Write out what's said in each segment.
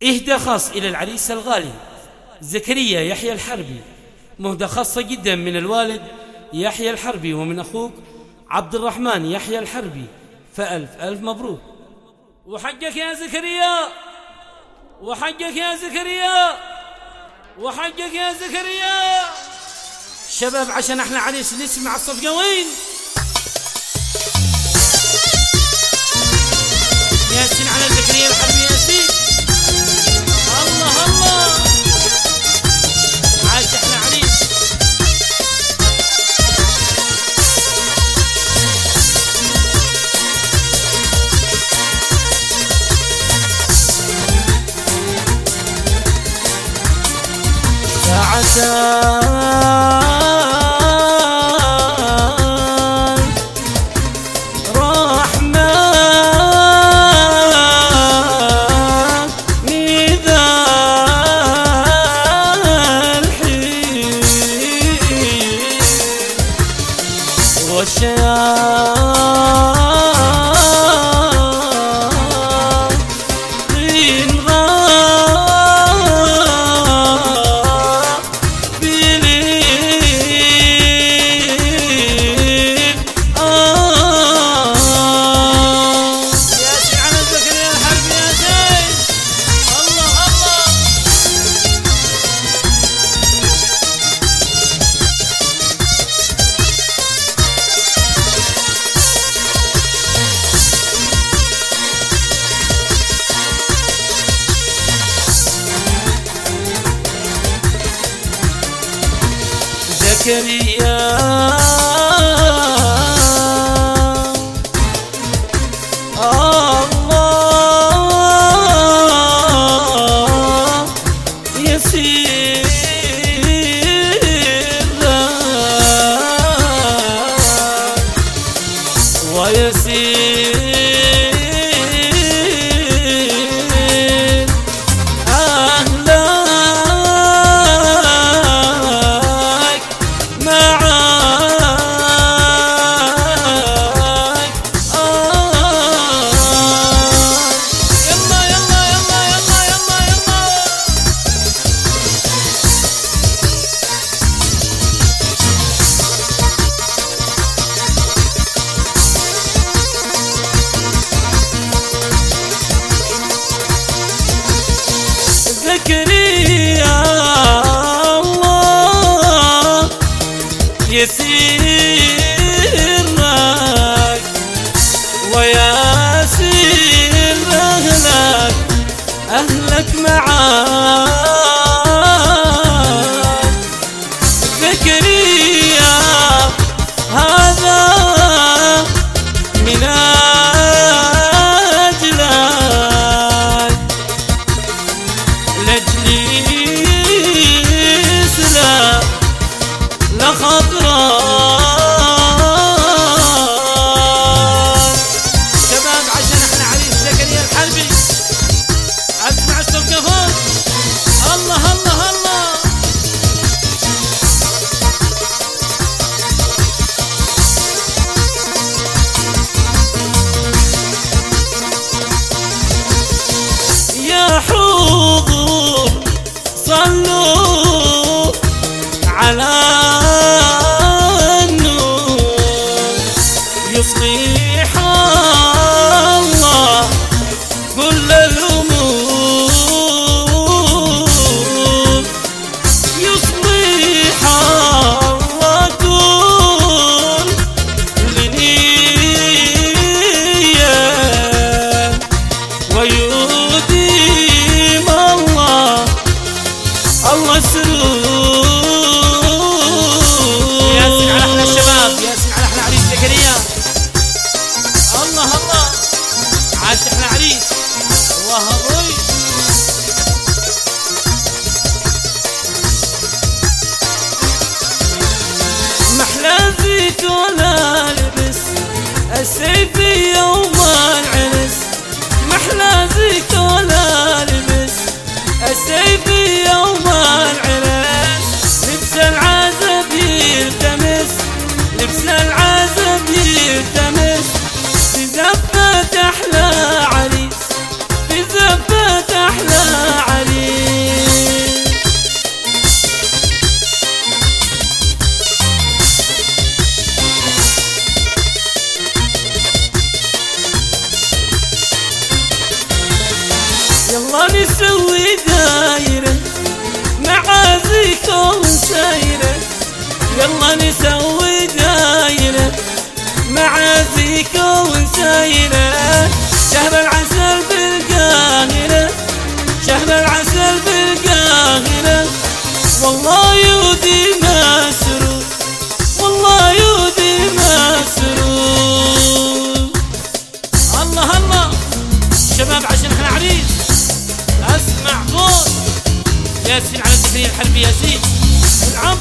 إهدى خاص إلى العريس الغالي زكريا يحيى الحربي، مهدى خاصة جدا من الوالد يحيى الحربي ومن أخوك عبد الرحمن يحيى الحربي، فألف ألف مبروك. وحقك يا زكريا، وحقك يا زكريا، وحقك يا زكريا. شباب عشان احنا عريس نسمع الصفقة وين؟ ياسين على زكريا الحربي، ياسين الله الله، عاش احنا عريس. زكريا الله يسير ويسير زكريا الله يسير لك وياسير أهلك معاك. زكريا هذا من أجلك لجلي سلام لخضراء. شباب عشان احنا عريس زكريا الحربي، اسمع الصفقة فوق. يلا نسوي دايرة مع زيكم سايرة، يلا نسوي دايرة مع زيكم سايرة. شهر العسل بالقاهرة، شهر العسل بالقاهرة، والله يودي مسرور، والله يودي مسرور. الله الله شباب عشان احنا عريس اسمع صوت ياسين على الزكريا الحربي. ياسين العم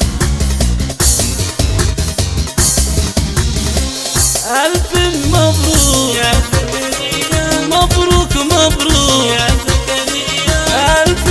ألف مبروك يا زكريا، مبروك مبروك يا زكريا، ألف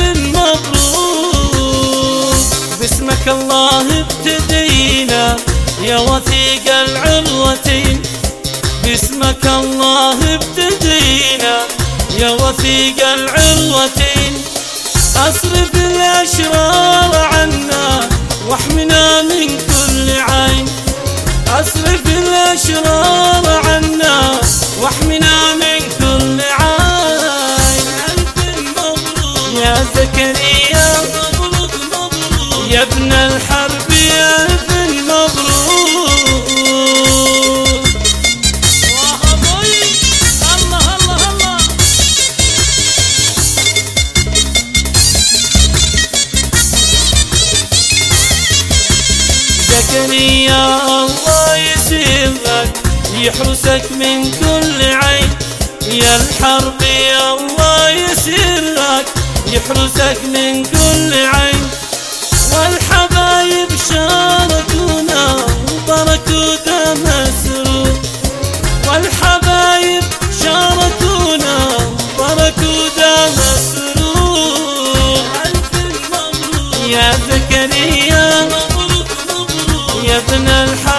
مبروك. باسمك الله ابتدينا يا وثيق العروتين، باسمك الله ابتدينا يا وثيق العروتين. أصرف الأشرار عنا واحمنا من كل عين، أصرف الأشرار عنا واحمنا من كل عين. ألف مبروك يا زكريا، مبروك مبروك يا ابن الحرب، ألف مبروك. الله الله الله زكريا الله يسرك يحرسك من كل عين، يا الحرب يا الله يسرك يحرسك من كل عين. والحبايب شاركونا وبركوا دم مسرور، والحبايب شاركونا وبركوا دم مسرور. ألف مبروك يا زكريا، مبروك مبروك يا ابن الحرب.